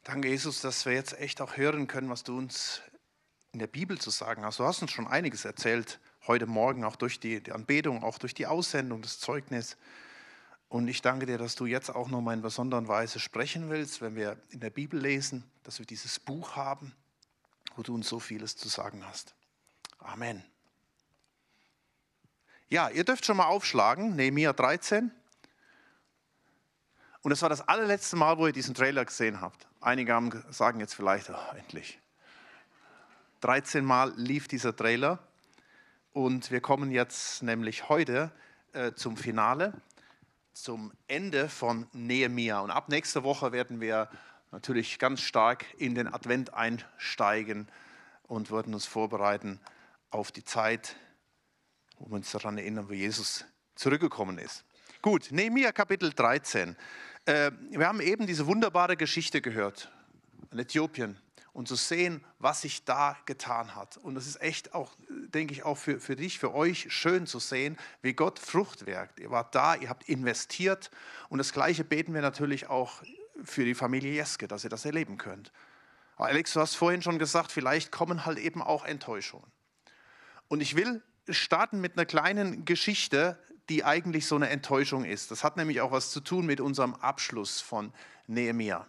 Danke, Jesus, dass wir jetzt echt auch hören können, was du uns in der Bibel zu sagen hast. Du hast uns schon einiges erzählt, heute Morgen, auch durch die Anbetung, auch durch die Aussendung, das Zeugnis. Und ich danke dir, dass du jetzt auch noch mal in besonderer Weise sprechen willst, wenn wir in der Bibel lesen, dass wir dieses Buch haben, wo du uns so vieles zu sagen hast. Amen. Ja, ihr dürft schon mal aufschlagen, Nehemia 13. Und das war das allerletzte Mal, wo ihr diesen Trailer gesehen habt. Einige sagen jetzt vielleicht, oh, endlich. 13 Mal lief dieser Trailer und wir kommen jetzt nämlich heute zum Finale, zum Ende von Nehemia. Und ab nächster Woche werden wir natürlich ganz stark in den Advent einsteigen und werden uns vorbereiten auf die Zeit, wo wir uns daran erinnern, wo Jesus zurückgekommen ist. Gut, Nehemia Kapitel 13. Wir haben eben diese wunderbare Geschichte gehört in Äthiopien und zu sehen, was sich da getan hat. Und es ist echt auch, denke ich, auch für dich, für euch schön zu sehen, wie Gott Frucht wirkt. Ihr wart da, ihr habt investiert und das Gleiche beten wir natürlich auch für die Familie Jeske, dass ihr das erleben könnt. Aber Alex, du hast vorhin schon gesagt, vielleicht kommen halt eben auch Enttäuschungen. Und ich will starten mit einer kleinen Geschichte, die eigentlich so eine Enttäuschung ist. Das hat nämlich auch was zu tun mit unserem Abschluss von Nehemia.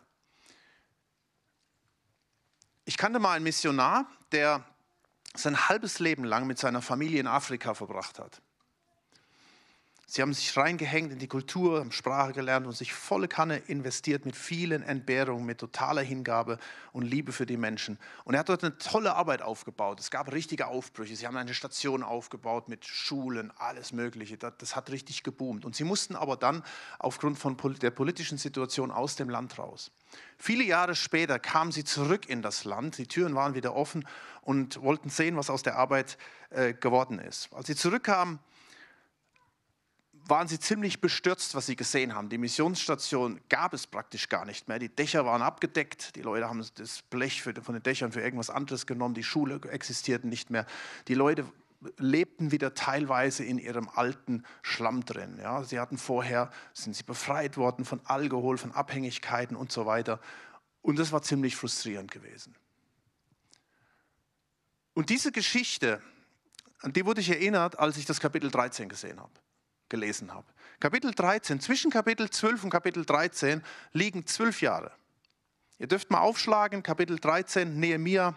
Ich kannte mal einen Missionar, der sein halbes Leben lang mit seiner Familie in Afrika verbracht hat. Sie haben sich reingehängt in die Kultur, haben Sprache gelernt und sich volle Kanne investiert mit vielen Entbehrungen, mit totaler Hingabe und Liebe für die Menschen. Und er hat dort eine tolle Arbeit aufgebaut. Es gab richtige Aufbrüche. Sie haben eine Station aufgebaut mit Schulen, alles Mögliche. Das hat richtig geboomt. Und sie mussten aber dann aufgrund von der politischen Situation aus dem Land raus. Viele Jahre später kamen sie zurück in das Land. Die Türen waren wieder offen und wollten sehen, was aus der Arbeit geworden ist. Als sie zurückkamen, waren sie ziemlich bestürzt, was sie gesehen haben. Die Missionsstation gab es praktisch gar nicht mehr. Die Dächer waren abgedeckt. Die Leute haben das Blech von den Dächern für irgendwas anderes genommen. Die Schule existierte nicht mehr. Die Leute lebten wieder teilweise in ihrem alten Schlamm drin. Ja, sind sie befreit worden von Alkohol, von Abhängigkeiten und so weiter. Und das war ziemlich frustrierend gewesen. Und diese Geschichte, an die wurde ich erinnert, als ich das Kapitel 13 gelesen habe. Kapitel 13, zwischen Kapitel 12 und Kapitel 13 liegen 12 Jahre. Ihr dürft mal aufschlagen, Kapitel 13, Nehemia.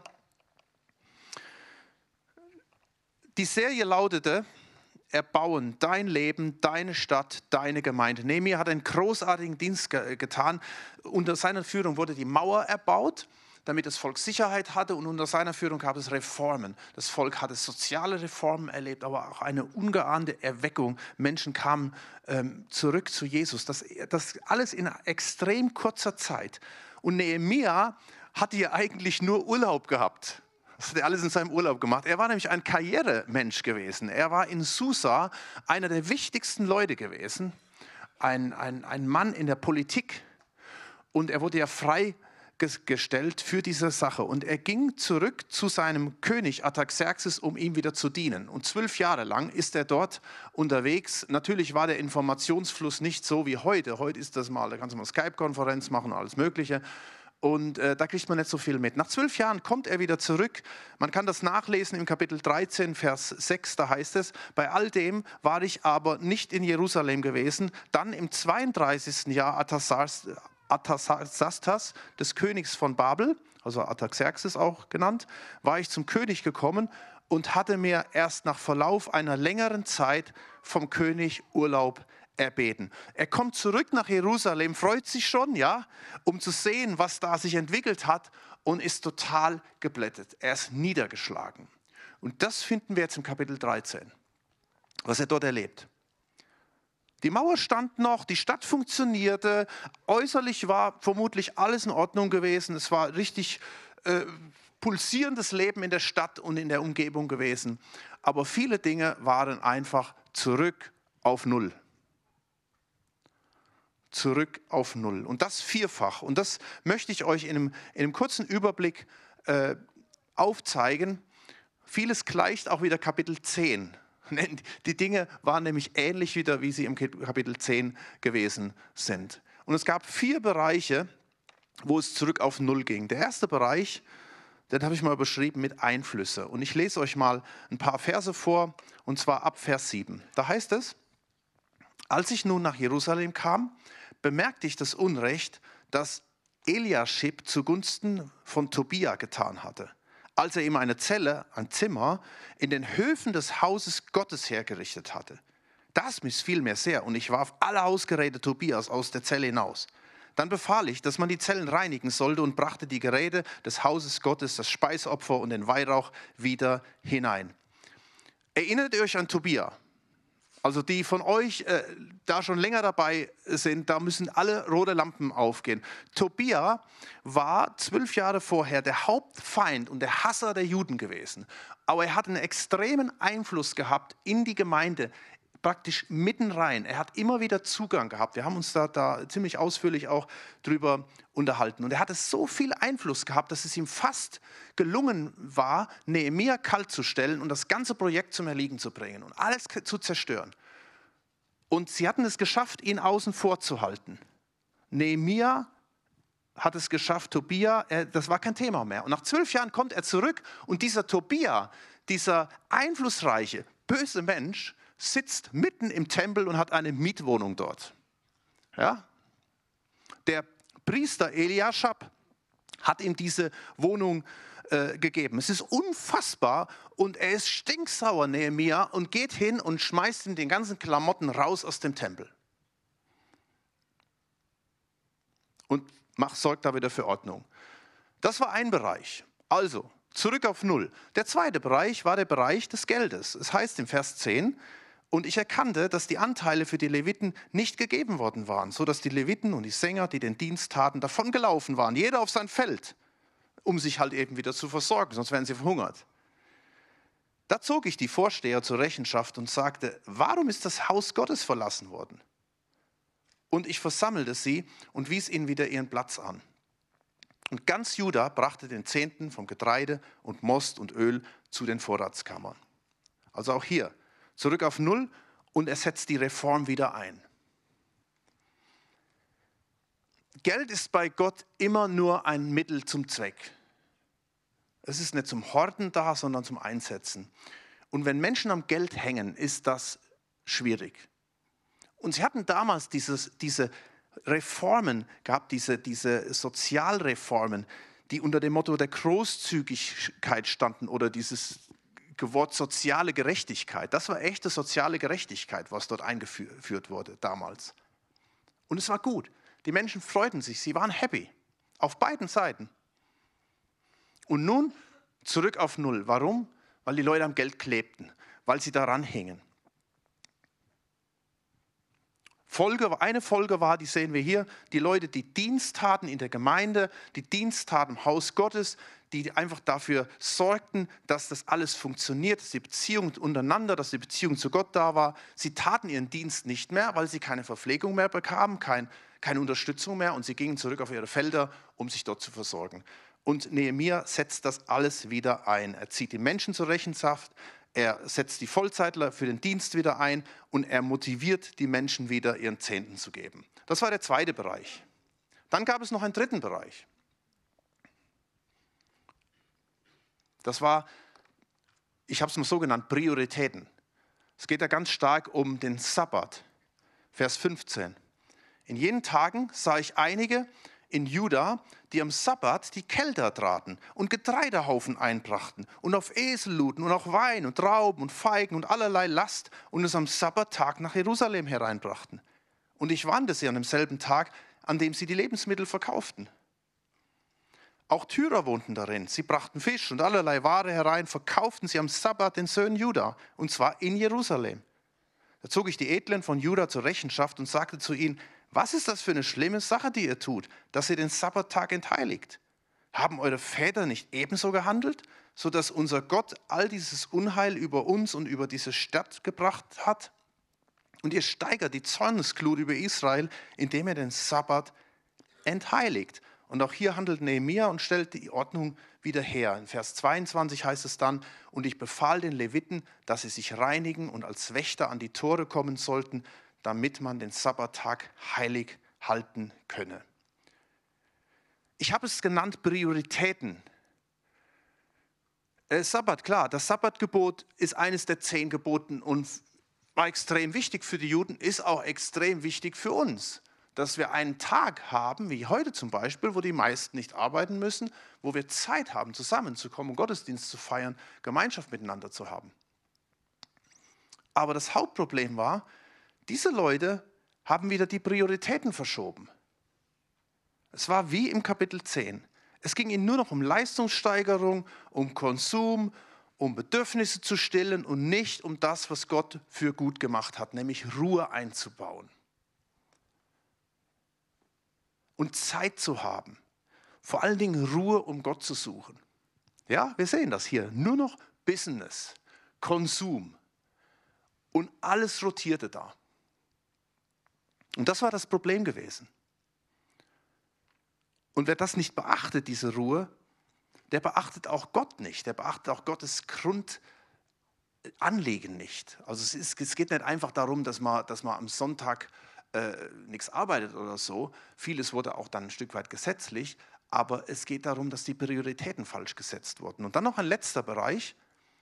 Die Serie lautete, erbauen dein Leben, deine Stadt, deine Gemeinde. Nehemia hat einen großartigen Dienst getan. Unter seiner Führung wurde die Mauer erbaut, damit das Volk Sicherheit hatte, und unter seiner Führung gab es Reformen. Das Volk hatte soziale Reformen erlebt, aber auch eine ungeahnte Erweckung. Menschen kamen zurück zu Jesus. Das alles in extrem kurzer Zeit. Und Nehemia hatte ja eigentlich nur Urlaub gehabt. Das hat er alles in seinem Urlaub gemacht. Er war nämlich ein Karrieremensch gewesen. Er war in Susa einer der wichtigsten Leute gewesen. Ein Mann in der Politik. Und er wurde ja freigestellt für diese Sache. Und er ging zurück zu seinem König Artaxerxes, um ihm wieder zu dienen. Und 12 Jahre lang ist er dort unterwegs. Natürlich war der Informationsfluss nicht so wie heute. Heute ist das mal, da kannst du mal Skype-Konferenz machen und alles Mögliche. Und da kriegt man nicht so viel mit. Nach 12 Jahren kommt er wieder zurück. Man kann das nachlesen im Kapitel 13, Vers 6, da heißt es, bei all dem war ich aber nicht in Jerusalem gewesen. Dann im 32. Jahr Artasastas, des Königs von Babel, also Artaxerxes auch genannt, war ich zum König gekommen und hatte mir erst nach Verlauf einer längeren Zeit vom König Urlaub erbeten. Er kommt zurück nach Jerusalem, freut sich schon, ja, um zu sehen, was da sich entwickelt hat, und ist total geblättet. Er ist niedergeschlagen. Und das finden wir jetzt im Kapitel 13, was er dort erlebt. Die Mauer stand noch, die Stadt funktionierte, äußerlich war vermutlich alles in Ordnung gewesen. Es war richtig pulsierendes Leben in der Stadt und in der Umgebung gewesen. Aber viele Dinge waren einfach zurück auf Null. Zurück auf Null. Und das vierfach. Und das möchte ich euch in einem kurzen Überblick aufzeigen. Vieles gleicht auch wieder Kapitel 10. Die Dinge waren nämlich ähnlich wie sie im Kapitel 10 gewesen sind. Und es gab 4 Bereiche, wo es zurück auf Null ging. Der erste Bereich, den habe ich mal überschrieben mit Einflüsse. Und ich lese euch mal ein paar Verse vor, und zwar ab Vers 7. Da heißt es: Als ich nun nach Jerusalem kam, bemerkte ich das Unrecht, das Eliaschib zugunsten von Tobia getan hatte, als er ihm eine Zelle, ein Zimmer, in den Höfen des Hauses Gottes hergerichtet hatte. Das missfiel mir sehr, und ich warf alle Hausgeräte Tobias aus der Zelle hinaus. Dann befahl ich, dass man die Zellen reinigen sollte, und brachte die Geräte des Hauses Gottes, das Speisopfer und den Weihrauch wieder hinein. Erinnert ihr euch an Tobia? Also die von euch da schon länger dabei sind, da müssen alle rote Lampen aufgehen. Tobia war 12 Jahre vorher der Hauptfeind und der Hasser der Juden gewesen. Aber er hat einen extremen Einfluss gehabt in die Gemeinde, praktisch mitten rein. Er hat immer wieder Zugang gehabt. Wir haben uns da ziemlich ausführlich auch drüber unterhalten. Und er hatte so viel Einfluss gehabt, dass es ihm fast gelungen war, Nehemia kalt zu stellen und das ganze Projekt zum Erliegen zu bringen und alles zu zerstören. Und sie hatten es geschafft, ihn außen vor zu halten. Nehemia hat es geschafft, Tobia, das war kein Thema mehr. Und nach 12 Jahren kommt er zurück, und dieser Tobia, dieser einflussreiche, böse Mensch, sitzt mitten im Tempel und hat eine Mietwohnung dort. Ja? Der Priester Eliaschab hat ihm diese Wohnung gegeben. Es ist unfassbar, und er ist stinksauer, Nehemia, und geht hin und schmeißt ihm den ganzen Klamotten raus aus dem Tempel. Und sorgt da wieder für Ordnung. Das war ein Bereich. Also, zurück auf Null. Der zweite Bereich war der Bereich des Geldes. Es heißt im Vers 10, und ich erkannte, dass die Anteile für die Leviten nicht gegeben worden waren, sodass die Leviten und die Sänger, die den Dienst taten, davongelaufen waren, jeder auf sein Feld, um sich halt eben wieder zu versorgen, sonst wären sie verhungert. Da zog ich die Vorsteher zur Rechenschaft und sagte: Warum ist das Haus Gottes verlassen worden? Und ich versammelte sie und wies ihnen wieder ihren Platz an. Und ganz Juda brachte den Zehnten vom Getreide und Most und Öl zu den Vorratskammern. Also auch hier, zurück auf Null, und er setzt die Reform wieder ein. Geld ist bei Gott immer nur ein Mittel zum Zweck. Es ist nicht zum Horten da, sondern zum Einsetzen. Und wenn Menschen am Geld hängen, ist das schwierig. Und sie hatten damals diese Reformen gehabt, diese Sozialreformen, die unter dem Motto der Großzügigkeit standen, oder dieses Wort soziale Gerechtigkeit. Das war echte soziale Gerechtigkeit, was dort eingeführt wurde damals. Und es war gut. Die Menschen freuten sich, sie waren happy. Auf beiden Seiten. Und nun zurück auf Null. Warum? Weil die Leute am Geld klebten, weil sie daran hingen. Eine Folge war, die sehen wir hier, die Leute, die Dienst taten in der Gemeinde, die Dienst taten im Haus Gottes, die einfach dafür sorgten, dass das alles funktioniert, dass die Beziehung untereinander, dass die Beziehung zu Gott da war. Sie taten ihren Dienst nicht mehr, weil sie keine Verpflegung mehr bekamen, keine Unterstützung mehr, und sie gingen zurück auf ihre Felder, um sich dort zu versorgen. Und Nehemia setzt das alles wieder ein. Er zieht die Menschen zur Rechenschaft, er setzt die Vollzeitler für den Dienst wieder ein, und er motiviert die Menschen wieder, ihren Zehnten zu geben. Das war der zweite Bereich. Dann gab es noch einen dritten Bereich. Das war, ich habe es mal so genannt, Prioritäten. Es geht da ganz stark um den Sabbat. Vers 15. In jenen Tagen sah ich einige in Juda, die am Sabbat die Kelter traten und Getreidehaufen einbrachten und auf Esel luden und auch Wein und Trauben und Feigen und allerlei Last und es am Sabbattag nach Jerusalem hereinbrachten. Und ich warnte sie an demselben Tag, an dem sie die Lebensmittel verkauften. Auch Tyrer wohnten darin. Sie brachten Fisch und allerlei Ware herein, verkauften sie am Sabbat den Söhnen Juda, und zwar in Jerusalem. Da zog ich die Edlen von Juda zur Rechenschaft und sagte zu ihnen: Was ist das für eine schlimme Sache, die ihr tut, dass ihr den Sabbattag entheiligt? Haben eure Väter nicht ebenso gehandelt, sodass unser Gott all dieses Unheil über uns und über diese Stadt gebracht hat? Und ihr steigert die Zornesglut über Israel, indem ihr den Sabbat entheiligt. Und auch hier handelt Nehemia und stellt die Ordnung wieder her. In Vers 22 heißt es dann: Und ich befahl den Leviten, dass sie sich reinigen und als Wächter an die Tore kommen sollten, damit man den Sabbattag heilig halten könne. Ich habe es genannt Prioritäten. Sabbat, klar, das Sabbatgebot ist eines der 10 Geboten und war extrem wichtig für die Juden, ist auch extrem wichtig für uns. Dass wir einen Tag haben, wie heute zum Beispiel, wo die meisten nicht arbeiten müssen, wo wir Zeit haben, zusammenzukommen, Gottesdienst zu feiern, Gemeinschaft miteinander zu haben. Aber das Hauptproblem war, diese Leute haben wieder die Prioritäten verschoben. Es war wie im Kapitel 10. Es ging ihnen nur noch um Leistungssteigerung, um Konsum, um Bedürfnisse zu stillen und nicht um das, was Gott für gut gemacht hat, nämlich Ruhe einzubauen. Und Zeit zu haben. Vor allen Dingen Ruhe, um Gott zu suchen. Ja, wir sehen das hier. Nur noch Business, Konsum. Und alles rotierte da. Und das war das Problem gewesen. Und wer das nicht beachtet, diese Ruhe, der beachtet auch Gott nicht. Der beachtet auch Gottes Grundanliegen nicht. Also es geht nicht einfach darum, dass man am Sonntag nichts arbeitet oder so. Vieles wurde auch dann ein Stück weit gesetzlich. Aber es geht darum, dass die Prioritäten falsch gesetzt wurden. Und dann noch ein letzter Bereich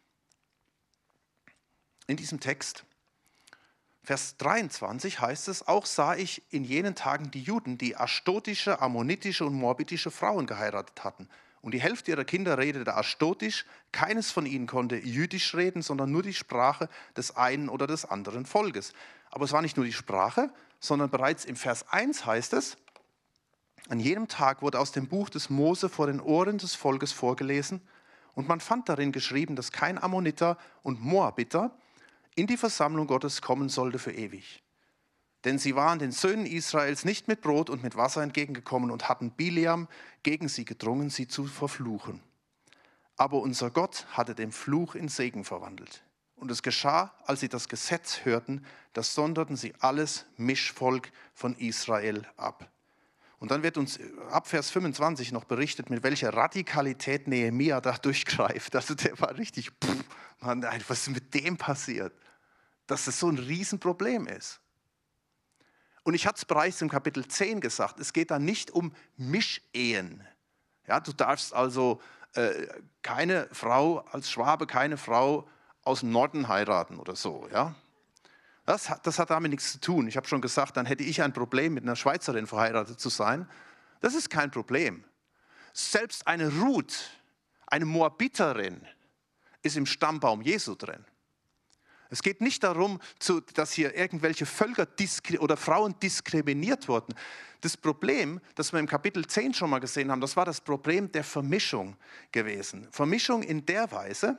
in diesem Text. Vers 23 heißt es, auch sah ich in jenen Tagen die Juden, die aschdotische, ammonitische und moabitische Frauen geheiratet hatten. Und die Hälfte ihrer Kinder redete aschdotisch, keines von ihnen konnte jüdisch reden, sondern nur die Sprache des einen oder des anderen Volkes. Aber es war nicht nur die Sprache, sondern bereits im Vers 1 heißt es, an jedem Tag wurde aus dem Buch des Mose vor den Ohren des Volkes vorgelesen und man fand darin geschrieben, dass kein Ammoniter und Moabiter in die Versammlung Gottes kommen sollte für ewig. Denn sie waren den Söhnen Israels nicht mit Brot und mit Wasser entgegengekommen und hatten Bileam gegen sie gedrungen, sie zu verfluchen. Aber unser Gott hatte den Fluch in Segen verwandelt. Und es geschah, als sie das Gesetz hörten, da sonderten sie alles Mischvolk von Israel ab. Und dann wird uns ab Vers 25 noch berichtet, mit welcher Radikalität Nehemia da durchgreift. Also der war richtig, Mann, was ist mit dem passiert? Dass das so ein Riesenproblem ist. Und ich hatte es bereits im Kapitel 10 gesagt, es geht da nicht um Mischehen. Ja, du darfst also keine Frau als Schwabe, keine Frau aus dem Norden heiraten oder so. Ja? Das hat damit nichts zu tun. Ich habe schon gesagt, dann hätte ich ein Problem, mit einer Schweizerin verheiratet zu sein. Das ist kein Problem. Selbst eine Ruth, eine Moabiterin, ist im Stammbaum Jesu drin. Es geht nicht darum, dass hier irgendwelche Völker oder Frauen diskriminiert wurden. Das Problem, das wir im Kapitel 10 schon mal gesehen haben, das war das Problem der Vermischung gewesen. Vermischung in der Weise,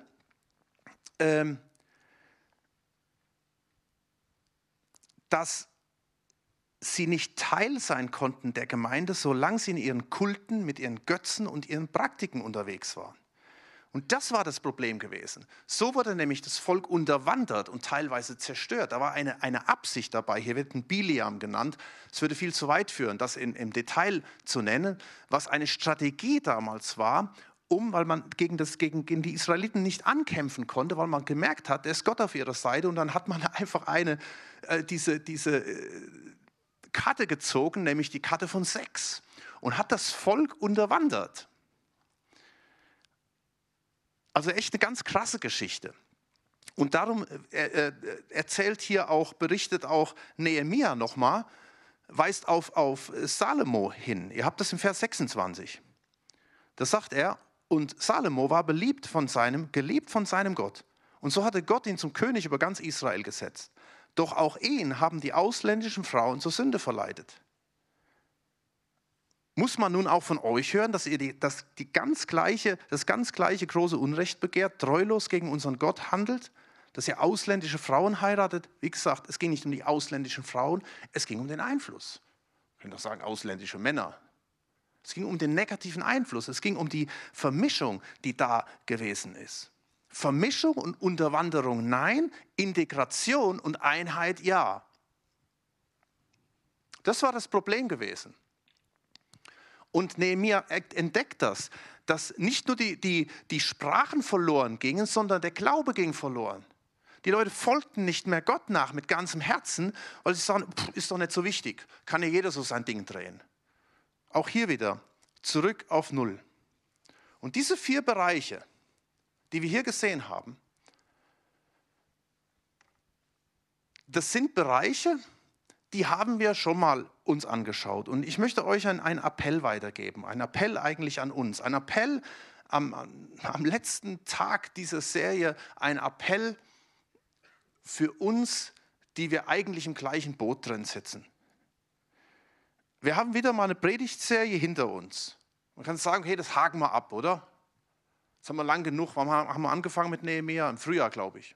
dass sie nicht Teil sein konnten der Gemeinde, solange sie in ihren Kulten mit ihren Götzen und ihren Praktiken unterwegs waren. Und das war das Problem gewesen. So wurde nämlich das Volk unterwandert und teilweise zerstört. Da war eine Absicht dabei. Hier wird ein Bileam genannt. Es würde viel zu weit führen, das im Detail zu nennen, was eine Strategie damals war, weil man gegen die Israeliten nicht ankämpfen konnte, weil man gemerkt hat, der ist Gott auf ihrer Seite. Und dann hat man einfach diese Karte gezogen, nämlich die Karte von 6, und hat das Volk unterwandert. Also echt eine ganz krasse Geschichte. Und darum berichtet auch Nehemia nochmal, weist auf Salomo hin. Ihr habt das im Vers 26. Da sagt er, und Salomo war geliebt von seinem Gott. Und so hatte Gott ihn zum König über ganz Israel gesetzt. Doch auch ihn haben die ausländischen Frauen zur Sünde verleitet. Muss man nun auch von euch hören, dass ihr das ganz gleiche große Unrecht begehrt, treulos gegen unseren Gott handelt, dass ihr ausländische Frauen heiratet? Wie gesagt, es ging nicht um die ausländischen Frauen, es ging um den Einfluss. Ich könnte auch sagen, ausländische Männer. Es ging um den negativen Einfluss, es ging um die Vermischung, die da gewesen ist. Vermischung und Unterwanderung nein, Integration und Einheit ja. Das war das Problem gewesen. Und Nehemia entdeckt das, dass nicht nur die Sprachen verloren gingen, sondern der Glaube ging verloren. Die Leute folgten nicht mehr Gott nach mit ganzem Herzen, weil sie sagen, ist doch nicht so wichtig, kann ja jeder so sein Ding drehen. Auch hier wieder, zurück auf Null. Und diese 4 Bereiche, die wir hier gesehen haben, das sind Bereiche, die haben wir schon mal uns angeschaut. Und ich möchte euch einen Appell weitergeben, einen Appell eigentlich an uns, ein Appell am letzten Tag dieser Serie, ein Appell für uns, die wir eigentlich im gleichen Boot drin sitzen. Wir haben wieder mal eine Predigtserie hinter uns. Man kann sagen, hey, das haken wir ab, oder? Das haben wir lang genug. Warum haben wir angefangen mit Nehemia? Im Frühjahr, glaube ich.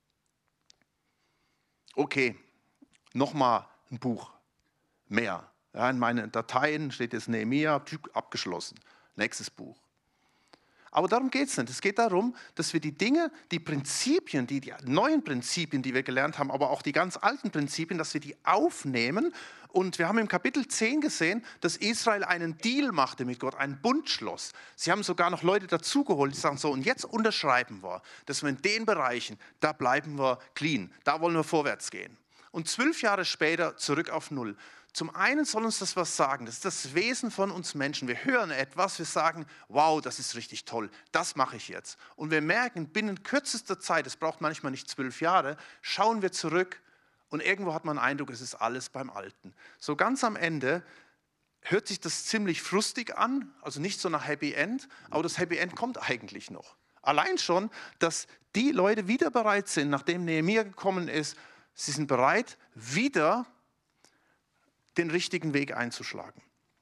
Okay, nochmal ein Buch mehr. Ja, in meinen Dateien steht jetzt Nehemia, abgeschlossen. Nächstes Buch. Aber darum geht es nicht. Es geht darum, dass wir die Dinge, die Prinzipien, die neuen Prinzipien, die wir gelernt haben, aber auch die ganz alten Prinzipien, dass wir die aufnehmen. Und wir haben im Kapitel 10 gesehen, dass Israel einen Deal machte mit Gott, einen Bund schloss. Sie haben sogar noch Leute dazugeholt, die sagen so, und jetzt unterschreiben wir, dass wir in den Bereichen, da bleiben wir clean, da wollen wir vorwärts gehen. Und 12 Jahre später zurück auf Null. Zum einen soll uns das was sagen, das ist das Wesen von uns Menschen. Wir hören etwas, wir sagen, wow, das ist richtig toll, das mache ich jetzt. Und wir merken, binnen kürzester Zeit, es braucht manchmal nicht 12 Jahre, schauen wir zurück und irgendwo hat man den Eindruck, es ist alles beim Alten. So ganz am Ende hört sich das ziemlich frustig an, also nicht so nach Happy End, aber das Happy End kommt eigentlich noch. Allein schon, dass die Leute wieder bereit sind, nachdem Nehemia gekommen ist, sie sind bereit, wieder den richtigen Weg einzuschlagen.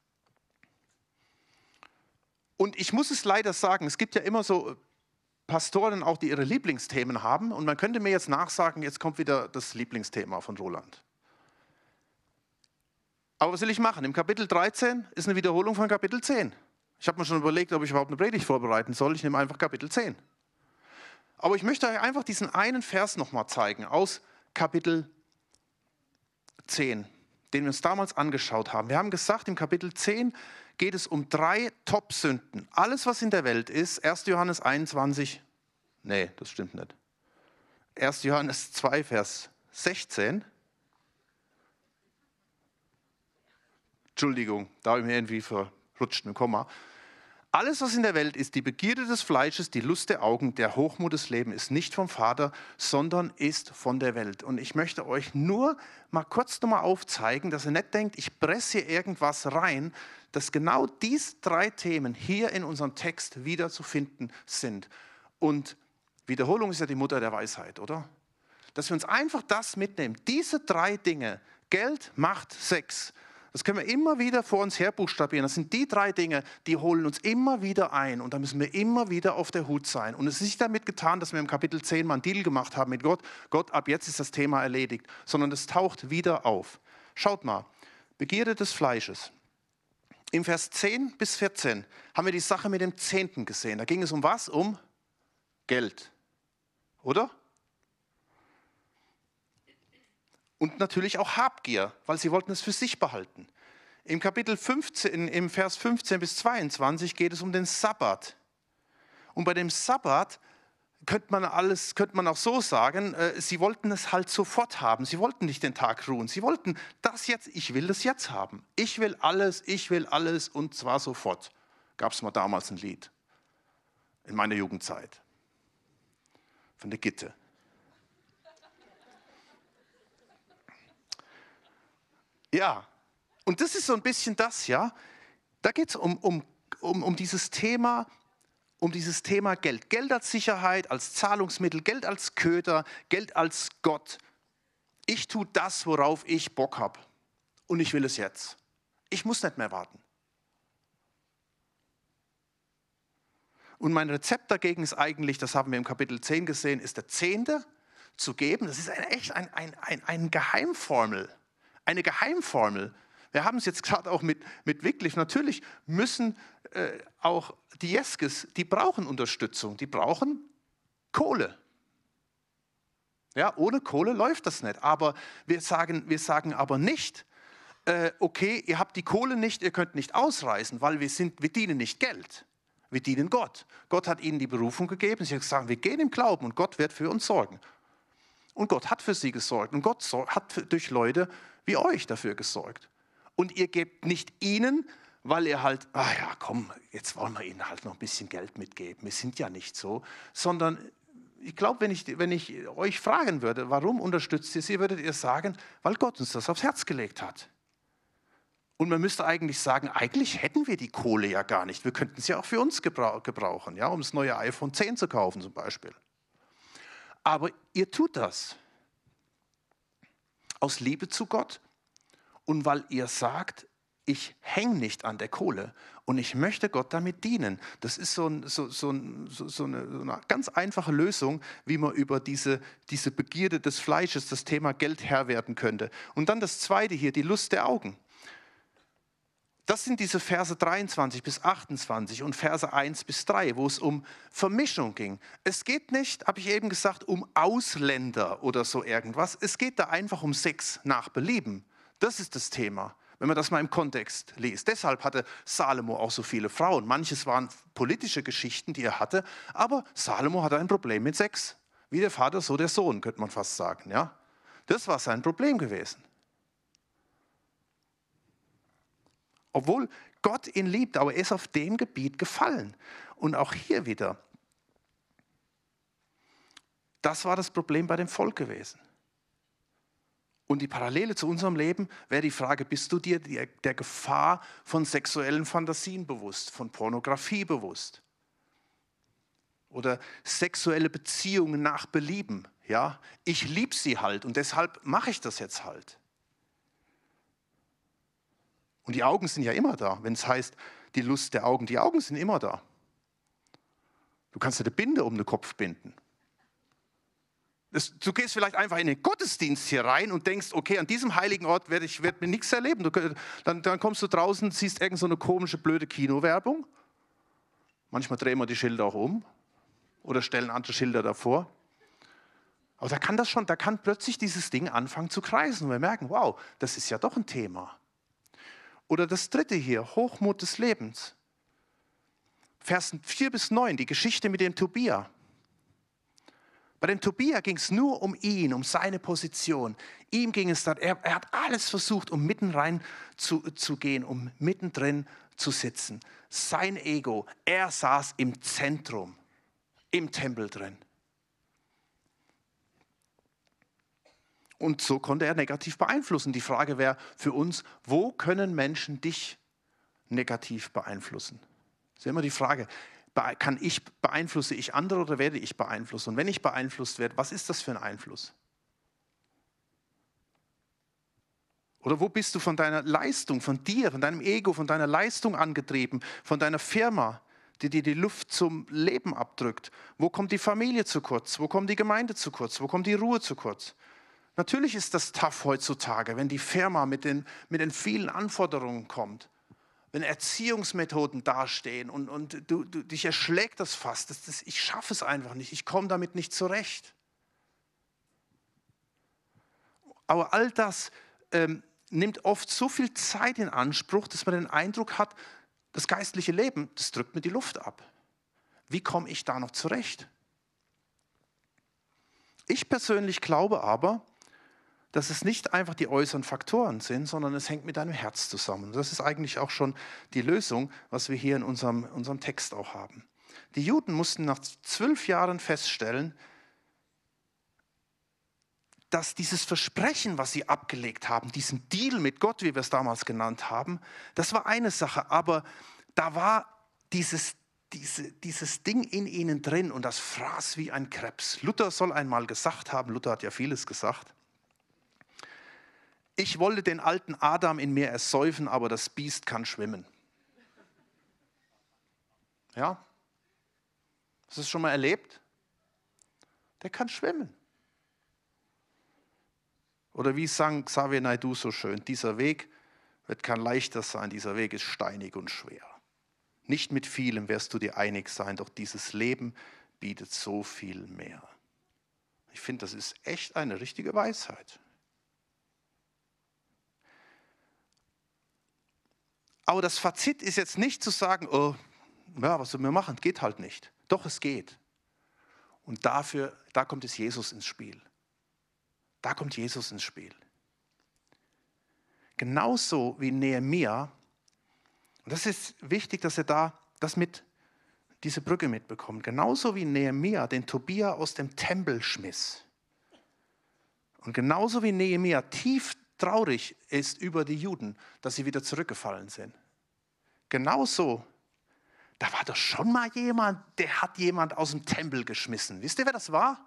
Und ich muss es leider sagen, es gibt ja immer so Pastoren auch, die ihre Lieblingsthemen haben. Und man könnte mir jetzt nachsagen, jetzt kommt wieder das Lieblingsthema von Roland. Aber was will ich machen? Im Kapitel 13 ist eine Wiederholung von Kapitel 10. Ich habe mir schon überlegt, ob ich überhaupt eine Predigt vorbereiten soll. Ich nehme einfach Kapitel 10. Aber ich möchte euch einfach diesen einen Vers nochmal zeigen aus Kapitel 10. Den wir uns damals angeschaut haben. Wir haben gesagt, im Kapitel 10 geht es um 3 Top-Sünden. Alles, was in der Welt ist, 1. Johannes 21, nee, das stimmt nicht. 1. Johannes 2, Vers 16. Entschuldigung, da habe ich mir irgendwie verrutscht mit dem Komma. Alles, was in der Welt ist, die Begierde des Fleisches, die Lust der Augen, der Hochmut des Lebens, ist nicht vom Vater, sondern ist von der Welt. Und ich möchte euch nur mal kurz nochmal aufzeigen, dass ihr nicht denkt, ich presse hier irgendwas rein, dass genau diese 3 Themen hier in unserem Text wieder zu finden sind. Und Wiederholung ist ja die Mutter der Weisheit, oder? Dass wir uns einfach das mitnehmen. Diese 3 Dinge, Geld, Macht, Sex, das können wir immer wieder vor uns her buchstabieren. Das sind die 3 Dinge, die holen uns immer wieder ein. Und da müssen wir immer wieder auf der Hut sein. Und es ist nicht damit getan, dass wir im Kapitel 10 mal einen Deal gemacht haben mit Gott. Gott, ab jetzt ist das Thema erledigt. Sondern es taucht wieder auf. Schaut mal, Begierde des Fleisches. Im Vers 10 bis 14 haben wir die Sache mit dem Zehnten gesehen. Da ging es um was? Um Geld. Oder? Und natürlich auch Habgier, weil sie wollten es für sich behalten. Im Kapitel 15, im Vers 15 bis 22 geht es um den Sabbat. Und bei dem Sabbat könnte man auch so sagen, sie wollten es halt sofort haben. Sie wollten nicht den Tag ruhen. Sie wollten das jetzt, ich will das jetzt haben. Ich will alles und zwar sofort. Gab es mal damals ein Lied in meiner Jugendzeit von der Gitte. Ja, und das ist so ein bisschen das, ja. Da geht es um dieses Thema Geld. Geld als Sicherheit, als Zahlungsmittel, Geld als Köder, Geld als Gott. Ich tue das, worauf ich Bock habe. Und ich will es jetzt. Ich muss nicht mehr warten. Und mein Rezept dagegen ist eigentlich, das haben wir im Kapitel 10 gesehen, ist der Zehnte zu geben. Das ist echt eine Geheimformel. Eine Geheimformel. Wir haben es jetzt gerade auch mit Wycliffe. Natürlich müssen auch die Jeskes, die brauchen Unterstützung, die brauchen Kohle. Ja, ohne Kohle läuft das nicht. Aber wir sagen aber nicht, okay, ihr habt die Kohle nicht, ihr könnt nicht ausreisen, weil wir dienen nicht Geld. Wir dienen Gott. Gott hat ihnen die Berufung gegeben. Sie haben gesagt, wir gehen im Glauben und Gott wird für uns sorgen. Und Gott hat für sie gesorgt. Und Gott hat durch Leute wie euch dafür gesorgt. Und ihr gebt nicht ihnen, weil ihr halt, ja komm, jetzt wollen wir ihnen halt noch ein bisschen Geld mitgeben. Wir sind ja nicht so, sondern ich glaube, wenn ich euch fragen würde, warum unterstützt ihr sie, würdet ihr sagen, weil Gott uns das aufs Herz gelegt hat. Und man müsste eigentlich sagen, eigentlich hätten wir die Kohle ja gar nicht. Wir könnten sie auch für uns gebrauchen, ja, um das neue iPhone 10 zu kaufen zum Beispiel. Aber ihr tut das aus Liebe zu Gott und weil ihr sagt, ich hänge nicht an der Kohle und ich möchte Gott damit dienen. Das ist so eine ganz einfache Lösung, wie man über diese Begierde des Fleisches, das Thema Geld Herr werden könnte. Und dann das Zweite hier, die Lust der Augen. Das sind diese Verse 23 bis 28 und Verse 1 bis 3, wo es um Vermischung ging. Es geht nicht, habe ich eben gesagt, um Ausländer oder so irgendwas. Es geht da einfach um Sex nach Belieben. Das ist das Thema, wenn man das mal im Kontext liest. Deshalb hatte Salomo auch so viele Frauen. Manches waren politische Geschichten, die er hatte, aber Salomo hatte ein Problem mit Sex. Wie der Vater, so der Sohn, könnte man fast sagen. Ja? Das war sein Problem gewesen. Obwohl Gott ihn liebt, aber er ist auf dem Gebiet gefallen. Und auch hier wieder, das war das Problem bei dem Volk gewesen. Und die Parallele zu unserem Leben wäre die Frage, bist du dir der Gefahr von sexuellen Fantasien bewusst, von Pornografie bewusst? Oder sexuelle Beziehungen nach Belieben. Ja? Ich liebe sie halt und deshalb mache ich das jetzt halt. Und die Augen sind ja immer da, wenn es heißt, die Lust der Augen. Die Augen sind immer da. Du kannst dir eine Binde um den Kopf binden. Du gehst vielleicht einfach in den Gottesdienst hier rein und denkst, okay, an diesem heiligen Ort werde mir nichts erleben. Dann kommst du draußen, siehst irgend so eine komische, blöde Kinowerbung. Manchmal drehen wir die Schilder auch um oder stellen andere Schilder davor. Aber da kann plötzlich dieses Ding anfangen zu kreisen und wir merken, wow, das ist ja doch ein Thema. Oder das dritte hier, Hochmut des Lebens. Versen 4 bis 9, die Geschichte mit dem Tobia. Bei dem Tobia ging es nur um ihn, um seine Position. Ihm ging es dann, er hat alles versucht, um mitten rein zu gehen, um mittendrin zu sitzen. Sein Ego, er saß im Zentrum, im Tempel drin. Und so konnte er negativ beeinflussen. Die Frage wäre für uns, wo können Menschen dich negativ beeinflussen? Das ist immer die Frage, beeinflusse ich andere oder werde ich beeinflusst? Und wenn ich beeinflusst werde, was ist das für ein Einfluss? Oder wo bist du von deiner Leistung, von dir, von deinem Ego, von deiner Leistung angetrieben, von deiner Firma, die dir die Luft zum Leben abdrückt? Wo kommt die Familie zu kurz? Wo kommt die Gemeinde zu kurz? Wo kommt die Ruhe zu kurz? Natürlich ist das tough heutzutage, wenn die Firma mit den vielen Anforderungen kommt, wenn Erziehungsmethoden dastehen und dich erschlägt das fast. Ich schaffe es einfach nicht, ich komme damit nicht zurecht. Aber all das nimmt oft so viel Zeit in Anspruch, dass man den Eindruck hat, das geistliche Leben, das drückt mir die Luft ab. Wie komme ich da noch zurecht? Ich persönlich glaube aber, dass es nicht einfach die äußeren Faktoren sind, sondern es hängt mit deinem Herz zusammen. Das ist eigentlich auch schon die Lösung, was wir hier in unserem Text auch haben. Die Juden mussten nach 12 Jahren feststellen, dass dieses Versprechen, was sie abgelegt haben, diesen Deal mit Gott, wie wir es damals genannt haben, das war eine Sache, aber da war dieses Ding in ihnen drin und das fraß wie ein Krebs. Luther soll einmal gesagt haben, Luther hat ja vieles gesagt, ich wollte den alten Adam in mir ersäufen, aber das Biest kann schwimmen. Ja? Hast du das schon mal erlebt? Der kann schwimmen. Oder wie sang Xavier Naidoo so schön, dieser Weg wird kein leichter sein, dieser Weg ist steinig und schwer. Nicht mit vielem wirst du dir einig sein, doch dieses Leben bietet so viel mehr. Ich finde, das ist echt eine richtige Weisheit. Aber das Fazit ist jetzt nicht zu sagen, oh, ja, was sollen wir machen? Geht halt nicht. Doch, es geht. Und da kommt es Jesus ins Spiel. Da kommt Jesus ins Spiel. Genauso wie Nehemia Und das ist wichtig, dass ihr da diese Brücke mitbekommt. Genauso wie Nehemia den Tobia aus dem Tempel schmiss. Und genauso wie Nehemia tief traurig ist über die Juden, dass sie wieder zurückgefallen sind. Genauso, da war doch schon mal jemand, der hat jemand aus dem Tempel geschmissen. Wisst ihr, wer das war?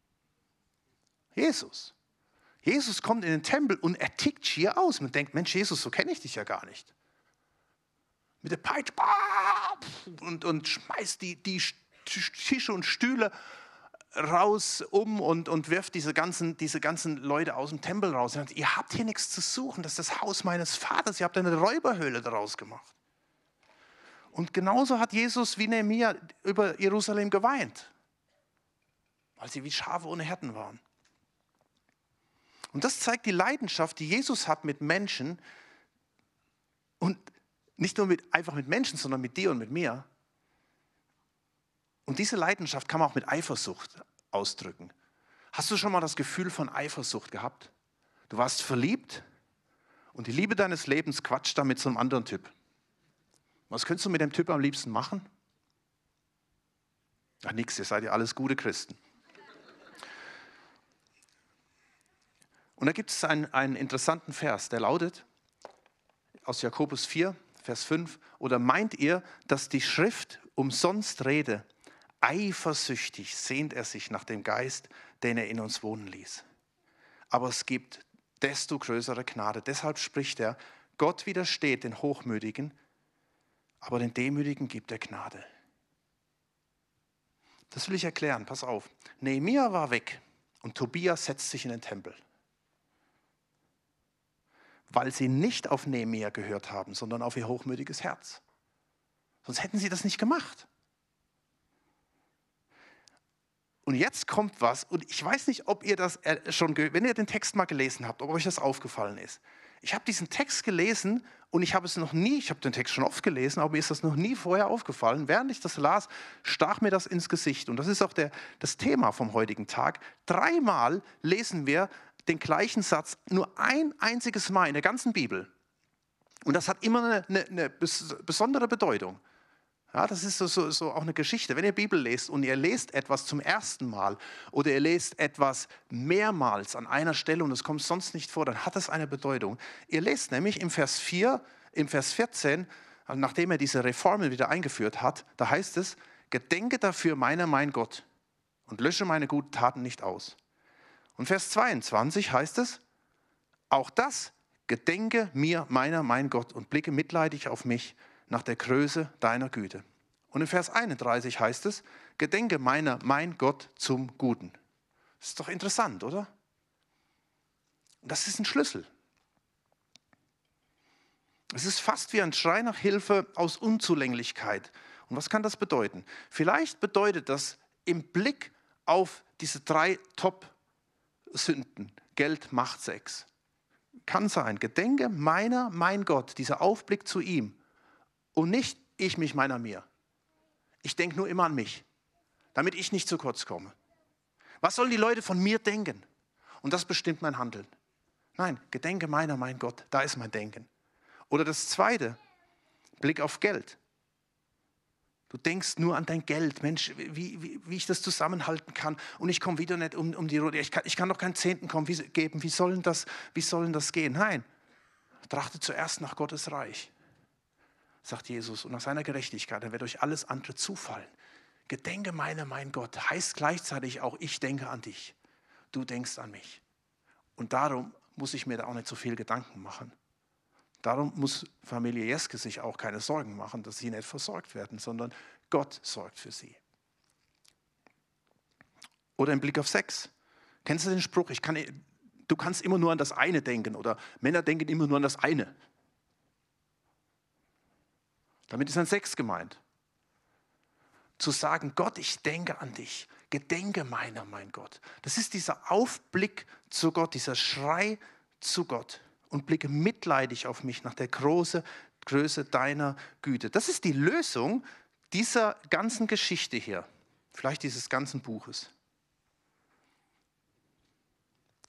Jesus. Jesus kommt in den Tempel und er tickt schier aus. Man denkt, Mensch, Jesus, so kenne ich dich ja gar nicht. Mit der Peitsche und schmeißt die Tische und Stühle raus und wirft diese ganzen Leute aus dem Tempel raus. Und sagt, ihr habt hier nichts zu suchen, das ist das Haus meines Vaters, ihr habt eine Räuberhöhle daraus gemacht. Und genauso hat Jesus wie Nehemia über Jerusalem geweint, weil sie wie Schafe ohne Hirten waren. Und das zeigt die Leidenschaft, die Jesus hat mit Menschen und nicht nur einfach mit Menschen, sondern mit dir und mit mir. Und diese Leidenschaft kann man auch mit Eifersucht ausdrücken. Hast du schon mal das Gefühl von Eifersucht gehabt? Du warst verliebt und die Liebe deines Lebens quatscht da mit so einem anderen Typ. Was könntest du mit dem Typ am liebsten machen? Ach nix, ihr seid ja alles gute Christen. Und da gibt es einen interessanten Vers, der lautet aus Jakobus 4, Vers 5, oder meint ihr, dass die Schrift umsonst rede? Eifersüchtig sehnt er sich nach dem Geist, den er in uns wohnen ließ. Aber es gibt desto größere Gnade. Deshalb spricht er, Gott widersteht den Hochmütigen, aber den Demütigen gibt er Gnade. Das will ich erklären, pass auf. Nehemia war weg und Tobia setzt sich in den Tempel. Weil sie nicht auf Nehemia gehört haben, sondern auf ihr hochmütiges Herz. Sonst hätten sie das nicht gemacht. Und jetzt kommt was, und ich weiß nicht, ob ihr das schon, wenn ihr den Text mal gelesen habt, ob euch das aufgefallen ist. Ich habe diesen Text gelesen und ich habe den Text schon oft gelesen, aber mir ist das noch nie vorher aufgefallen. Während ich das las, stach mir das ins Gesicht. Und das ist auch das Thema vom heutigen Tag. 3-mal lesen wir den gleichen Satz, nur ein einziges Mal in der ganzen Bibel. Und das hat immer eine besondere Bedeutung. Ja, das ist so auch eine Geschichte. Wenn ihr Bibel lest und ihr lest etwas zum ersten Mal oder ihr lest etwas mehrmals an einer Stelle und es kommt sonst nicht vor, dann hat das eine Bedeutung. Ihr lest nämlich im Vers 14, nachdem er diese Reformen wieder eingeführt hat, da heißt es, gedenke dafür meiner, mein Gott, und lösche meine guten Taten nicht aus. Und Vers 22 heißt es, auch das gedenke mir meiner, mein Gott, und blicke mitleidig auf mich nach der Größe deiner Güte. Und in Vers 31 heißt es, gedenke meiner, mein Gott, zum Guten. Das ist doch interessant, oder? Und das ist ein Schlüssel. Es ist fast wie ein Schrei nach Hilfe aus Unzulänglichkeit. Und was kann das bedeuten? Vielleicht bedeutet das im Blick auf diese 3 Top-Sünden, Geld, Macht, Sex. Kann sein, gedenke meiner, mein Gott, dieser Aufblick zu ihm. Und nicht ich, mich, meiner, mir. Ich denke nur immer an mich, damit ich nicht zu kurz komme. Was sollen die Leute von mir denken? Und das bestimmt mein Handeln. Nein, gedenke meiner, mein Gott, da ist mein Denken. Oder das zweite, Blick auf Geld. Du denkst nur an dein Geld. Mensch, wie ich das zusammenhalten kann. Und ich komme wieder nicht um die Runde. Ich kann doch keinen Zehnten geben. Wie soll denn das gehen? Nein, trachte zuerst nach Gottes Reich, sagt Jesus, und nach seiner Gerechtigkeit, dann wird euch alles andere zufallen. Gedenke meiner, mein Gott, heißt gleichzeitig auch, ich denke an dich. Du denkst an mich. Und darum muss ich mir da auch nicht so viel Gedanken machen. Darum muss Familie Jeske sich auch keine Sorgen machen, dass sie nicht versorgt werden, sondern Gott sorgt für sie. Oder im Blick auf Sex. Kennst du den Spruch, du kannst immer nur an das eine denken oder Männer denken immer nur an das eine. Damit ist ein Sex gemeint. Zu sagen, Gott, ich denke an dich, gedenke meiner, mein Gott. Das ist dieser Aufblick zu Gott, dieser Schrei zu Gott und blicke mitleidig auf mich nach der Größe deiner Güte. Das ist die Lösung dieser ganzen Geschichte hier, vielleicht dieses ganzen Buches.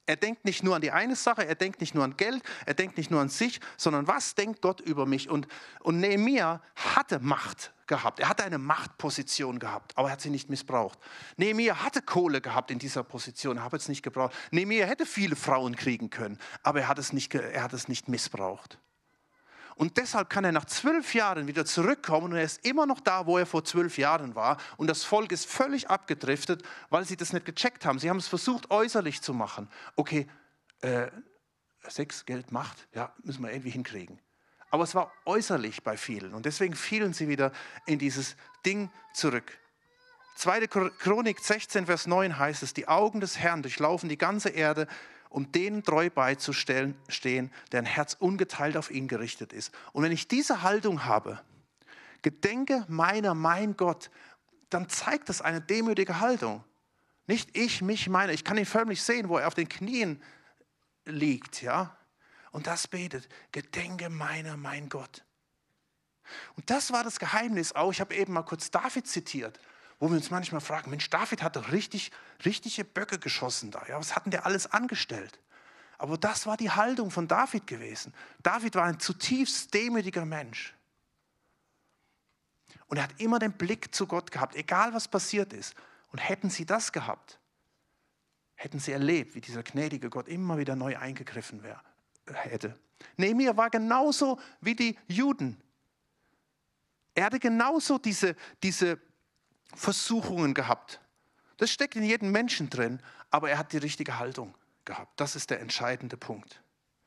Er denkt nicht nur an die eine Sache, er denkt nicht nur an Geld, er denkt nicht nur an sich, sondern was denkt Gott über mich? Und Nehemia hatte Macht gehabt, er hatte eine Machtposition gehabt, aber er hat sie nicht missbraucht. Nehemia hatte Kohle gehabt in dieser Position, er hat es nicht gebraucht. Nehemia hätte viele Frauen kriegen können, aber er hat es nicht missbraucht. Und deshalb kann er nach 12 Jahren wieder zurückkommen und er ist immer noch da, wo er vor 12 Jahren war. Und das Volk ist völlig abgedriftet, weil sie das nicht gecheckt haben. Sie haben es versucht, äußerlich zu machen. Okay, Sex, Geld, Macht, ja, müssen wir irgendwie hinkriegen. Aber es war äußerlich bei vielen und deswegen fielen sie wieder in dieses Ding zurück. 2. Chronik 16, Vers 9 heißt es, die Augen des Herrn durchlaufen die ganze Erde, um denen treu beizustehen, deren Herz ungeteilt auf ihn gerichtet ist. Und wenn ich diese Haltung habe, gedenke meiner, mein Gott, dann zeigt das eine demütige Haltung. Nicht ich, mich, meine. Ich kann ihn förmlich sehen, wo er auf den Knien liegt, ja, und das betet, gedenke meiner, mein Gott. Und das war das Geheimnis auch. Ich habe eben mal kurz David zitiert, wo wir uns manchmal fragen, Mensch, David hat doch richtige Böcke geschossen da. Ja, was hat denn der alles angestellt? Aber das war die Haltung von David gewesen. David war ein zutiefst demütiger Mensch. Und er hat immer den Blick zu Gott gehabt, egal was passiert ist. Und hätten sie das gehabt, hätten sie erlebt, wie dieser gnädige Gott immer wieder neu eingegriffen hätte. Nehemia war genauso wie die Juden. Er hatte genauso diese Versuchungen gehabt. Das steckt in jedem Menschen drin, aber er hat die richtige Haltung gehabt. Das ist der entscheidende Punkt.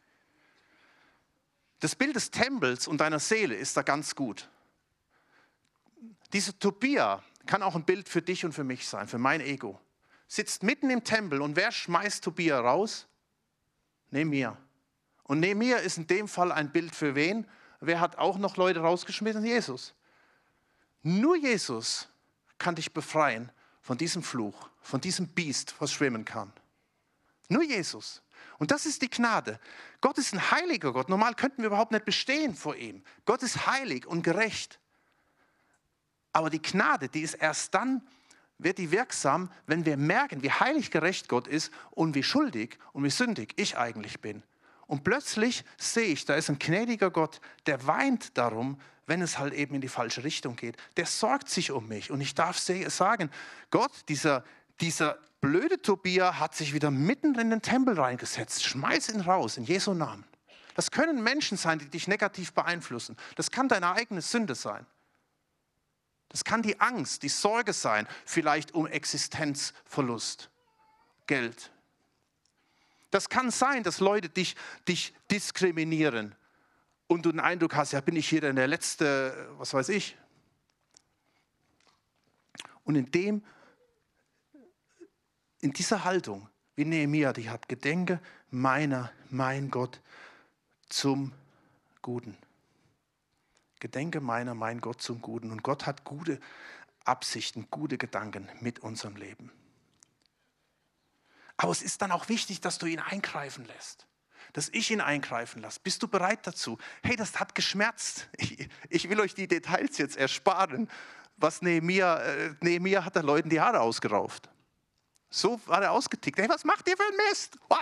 Das Bild des Tempels und deiner Seele ist da ganz gut. Diese Tobia kann auch ein Bild für dich und für mich sein, für mein Ego. Sitzt mitten im Tempel und wer schmeißt Tobia raus? Nehemia. Und Nehemia ist in dem Fall ein Bild für wen? Wer hat auch noch Leute rausgeschmissen? Jesus. Nur Jesus kann dich befreien von diesem Fluch, von diesem Biest, was schwimmen kann. Nur Jesus. Und das ist die Gnade. Gott ist ein heiliger Gott. Normal könnten wir überhaupt nicht bestehen vor ihm. Gott ist heilig und gerecht. Aber die Gnade, die ist erst dann, wird die wirksam, wenn wir merken, wie heilig gerecht Gott ist und wie schuldig und wie sündig ich eigentlich bin. Und plötzlich sehe ich, da ist ein gnädiger Gott, der weint darum, wenn es halt eben in die falsche Richtung geht. Der sorgt sich um mich. Und ich darf sagen, Gott, dieser blöde Tobia hat sich wieder mitten in den Tempel reingesetzt. Schmeiß ihn raus, in Jesu Namen. Das können Menschen sein, die dich negativ beeinflussen. Das kann deine eigene Sünde sein. Das kann die Angst, die Sorge sein, vielleicht um Existenzverlust, Geld. Das kann sein, dass Leute dich diskriminieren und du den Eindruck hast, ja, bin ich hier denn der Letzte, was weiß ich. Und in dieser Haltung, wie Nehemia die hat, gedenke meiner, mein Gott, zum Guten. Gedenke meiner, mein Gott, zum Guten. Und Gott hat gute Absichten, gute Gedanken mit unserem Leben. Aber es ist dann auch wichtig, dass du ihn eingreifen lässt. Dass ich ihn eingreifen lasse. Bist du bereit dazu? Hey, das hat geschmerzt. Ich will euch die Details jetzt ersparen. Was Nehemia hat den Leuten die Haare ausgerauft. So war er ausgetickt. Hey, was macht ihr für ein Mist? Ah!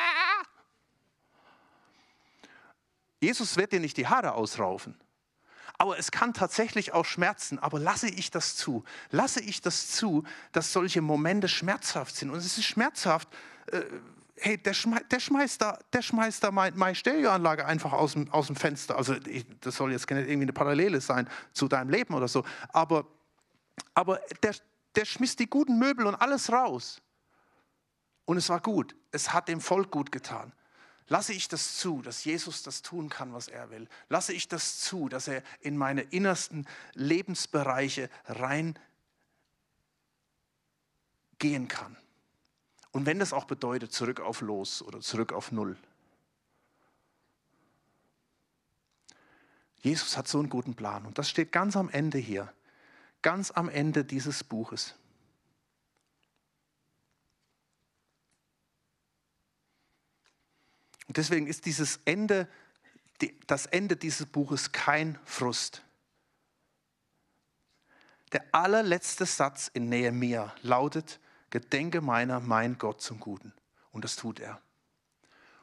Jesus wird dir nicht die Haare ausraufen. Aber es kann tatsächlich auch schmerzen. Aber lasse ich das zu? Lasse ich das zu, dass solche Momente schmerzhaft sind? Und es ist schmerzhaft. Hey, der schmeißt da meine Stereoanlage einfach aus dem Fenster. Also das soll jetzt nicht irgendwie eine Parallele sein zu deinem Leben oder so. Aber der schmiss die guten Möbel und alles raus. Und es war gut. Es hat dem Volk gut getan. Lasse ich das zu, dass Jesus das tun kann, was er will? Lasse ich das zu, dass er in meine innersten Lebensbereiche reingehen kann? Und wenn das auch bedeutet, zurück auf Los oder zurück auf Null. Jesus hat so einen guten Plan und das steht ganz am Ende hier, ganz am Ende dieses Buches. Und deswegen ist das Ende dieses Buches kein Frust. Der allerletzte Satz in Nehemia lautet, gedenke meiner, mein Gott, zum Guten. Und das tut er.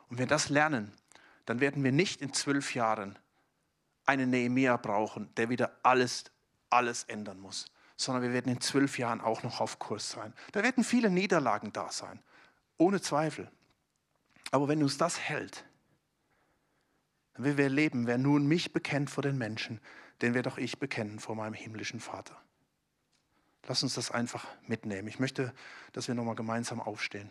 Und wenn wir das lernen, dann werden wir nicht in 12 Jahren einen Nehemia brauchen, der wieder alles ändern muss, sondern wir werden in 12 Jahren auch noch auf Kurs sein. Da werden viele Niederlagen da sein, ohne Zweifel. Aber wenn uns das hält, dann werden wir leben, wer nun mich bekennt vor den Menschen, den werde auch ich bekennen vor meinem himmlischen Vater. Lass uns das einfach mitnehmen. Ich möchte, dass wir nochmal gemeinsam aufstehen.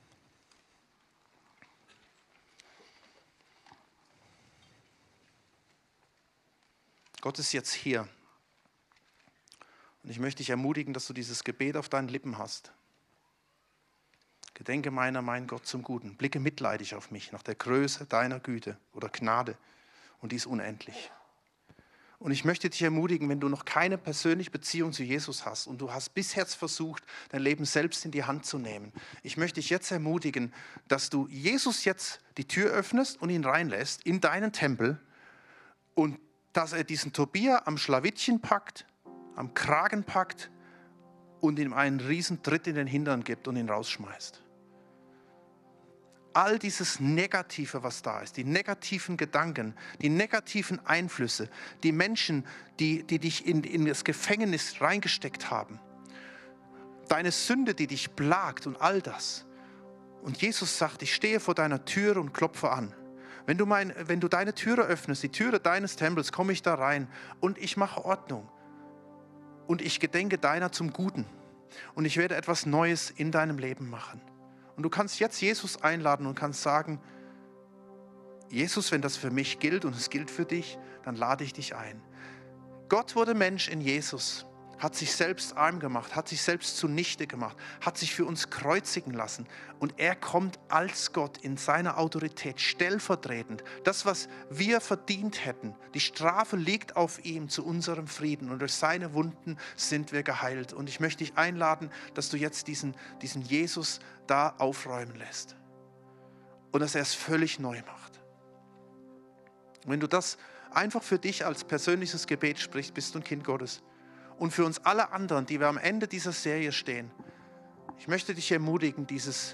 Gott ist jetzt hier. Und ich möchte dich ermutigen, dass du dieses Gebet auf deinen Lippen hast. Gedenke meiner, mein Gott, zum Guten. Blicke mitleidig auf mich, nach der Größe deiner Güte oder Gnade. Und die ist unendlich. Und ich möchte dich ermutigen, wenn du noch keine persönliche Beziehung zu Jesus hast und du hast bisher versucht, dein Leben selbst in die Hand zu nehmen. Ich möchte dich jetzt ermutigen, dass du Jesus jetzt die Tür öffnest und ihn reinlässt in deinen Tempel und dass er diesen Tobia am Schlawittchen packt, am Kragen packt und ihm einen riesen Tritt in den Hintern gibt und ihn rausschmeißt. All dieses Negative, was da ist, die negativen Gedanken, die negativen Einflüsse, die Menschen, die dich in das Gefängnis reingesteckt haben, deine Sünde, die dich plagt und all das. Und Jesus sagt, ich stehe vor deiner Tür und klopfe an. Wenn du deine Türe öffnest, die Türe deines Tempels, komme ich da rein und ich mache Ordnung. Und ich gedenke deiner zum Guten. Und ich werde etwas Neues in deinem Leben machen. Und du kannst jetzt Jesus einladen und kannst sagen, Jesus, wenn das für mich gilt und es gilt für dich, dann lade ich dich ein. Gott wurde Mensch in Jesus, hat sich selbst arm gemacht, hat sich selbst zunichte gemacht, hat sich für uns kreuzigen lassen. Und er kommt als Gott in seiner Autorität stellvertretend. Das, was wir verdient hätten, die Strafe liegt auf ihm zu unserem Frieden. Und durch seine Wunden sind wir geheilt. Und ich möchte dich einladen, dass du jetzt diesen Jesus da aufräumen lässt. Und dass er es völlig neu macht. Und wenn du das einfach für dich als persönliches Gebet sprichst, bist du ein Kind Gottes. Und für uns alle anderen, die wir am Ende dieser Serie stehen, ich möchte dich ermutigen, dieses,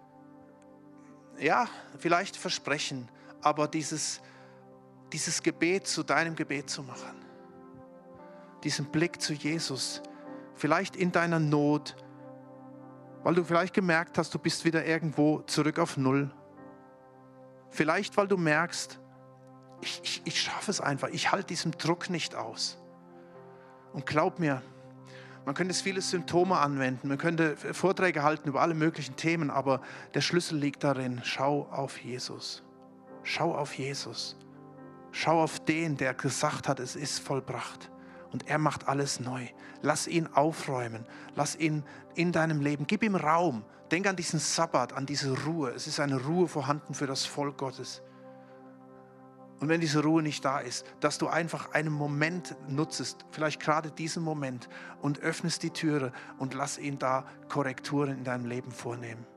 ja, vielleicht Versprechen, aber dieses Gebet zu deinem Gebet zu machen. Diesen Blick zu Jesus, vielleicht in deiner Not, weil du vielleicht gemerkt hast, du bist wieder irgendwo zurück auf Null. Vielleicht, weil du merkst, ich schaffe es einfach, ich halte diesem Druck nicht aus. Und glaub mir, man könnte viele Symptome anwenden, man könnte Vorträge halten über alle möglichen Themen, aber der Schlüssel liegt darin, schau auf Jesus. Schau auf Jesus. Schau auf den, der gesagt hat, es ist vollbracht. Und er macht alles neu. Lass ihn aufräumen. Lass ihn in deinem Leben. Gib ihm Raum. Denk an diesen Sabbat, an diese Ruhe. Es ist eine Ruhe vorhanden für das Volk Gottes. Und wenn diese Ruhe nicht da ist, dass du einfach einen Moment nutzt, vielleicht gerade diesen Moment, und öffnest die Türe und lass ihn da Korrekturen in deinem Leben vornehmen.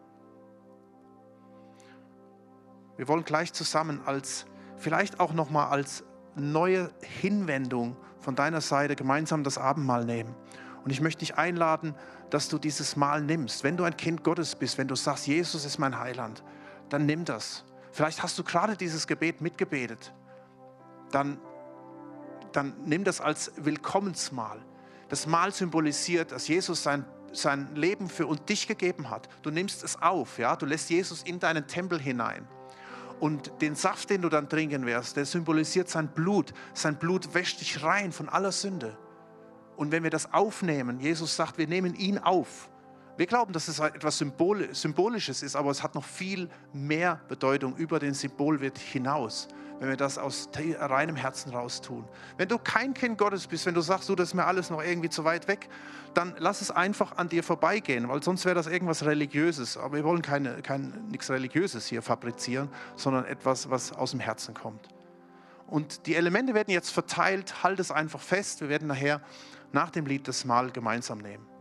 Wir wollen gleich zusammen vielleicht auch nochmal als neue Hinwendung von deiner Seite gemeinsam das Abendmahl nehmen. Und ich möchte dich einladen, dass du dieses Mahl nimmst. Wenn du ein Kind Gottes bist, wenn du sagst, Jesus ist mein Heiland, dann nimm das. Vielleicht hast du gerade dieses Gebet mitgebetet. Dann nimm das als Willkommensmahl. Das Mahl symbolisiert, dass Jesus sein Leben für dich gegeben hat. Du nimmst es auf, ja? Du lässt Jesus in deinen Tempel hinein. Und den Saft, den du dann trinken wirst, der symbolisiert sein Blut. Sein Blut wäscht dich rein von aller Sünde. Und wenn wir das aufnehmen, Jesus sagt, wir nehmen ihn auf. Wir glauben, dass es etwas Symbolisches ist, aber es hat noch viel mehr Bedeutung über den Symbolwert hinaus, wenn wir das aus reinem Herzen raus tun. Wenn du kein Kind Gottes bist, wenn du sagst, das ist mir alles noch irgendwie zu weit weg, dann lass es einfach an dir vorbeigehen, weil sonst wäre das irgendwas Religiöses. Aber wir wollen nichts Religiöses hier fabrizieren, sondern etwas, was aus dem Herzen kommt. Und die Elemente werden jetzt verteilt, halt es einfach fest. Wir werden nachher nach dem Lied das Mahl gemeinsam nehmen.